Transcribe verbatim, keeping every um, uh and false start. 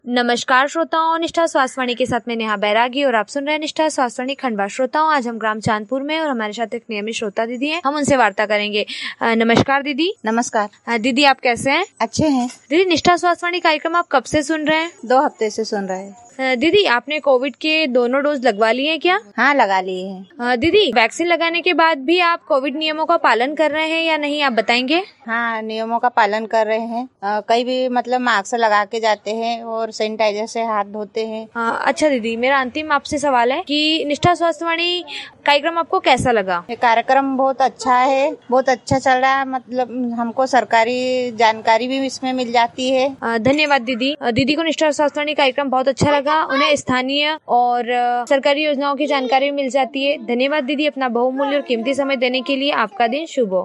नमस्कार श्रोताओं, निष्ठा स्वास्थ्यवाणी के साथ में नेहा बैरागी और आप सुन रहे हैं निष्ठा स्वास्थ्यवाणी खंडवा। श्रोताओं, आज हम ग्राम चांदपुर में और हमारे साथ एक नियमित श्रोता दीदी हैं, हम उनसे वार्ता करेंगे। अ, नमस्कार दीदी। नमस्कार। अ, दीदी आप कैसे हैं? अच्छे हैं दीदी। निष्ठा स्वास्थ्यवाणी कार्यक्रम आप कब से सुन रहे हैं? दो हफ्ते से सुन रहे हैं। अ, दीदी आपने कोविड के दोनों डोज लगवा लिए हैं क्या? हाँ, लगा लिए हैं। अ, दीदी वैक्सीन लगाने के बाद भी आप कोविड नियमों का पालन कर रहे हैं या नहीं, आप बताएंगे? हाँ, नियमों का पालन कर रहे हैं। अ, कई भी मतलब मास्क लगा के जाते हैं और सैनिटाइजर से हाथ धोते हैं। अ, अच्छा दीदी, मेरा अंतिम आपसे सवाल है कि निष्ठा स्वास्थ्यवाणी कार्यक्रम आपको कैसा लगा? ये कार्यक्रम बहुत अच्छा है, बहुत अच्छा चल रहा है। मतलब हमको सरकारी जानकारी भी इसमें मिल जाती है। अ, धन्यवाद दीदी। अ, दीदी को निष्ठा स्वास्थ्यवाणी कार्यक्रम बहुत अच्छा लगा, उन्हें स्थानीय और अ, सरकारी योजनाओं की जानकारी मिल जाती है। धन्यवाद दीदी, अपना बहुमूल्य और कीमती समय देने के लिए। आपका दिन शुभ हो।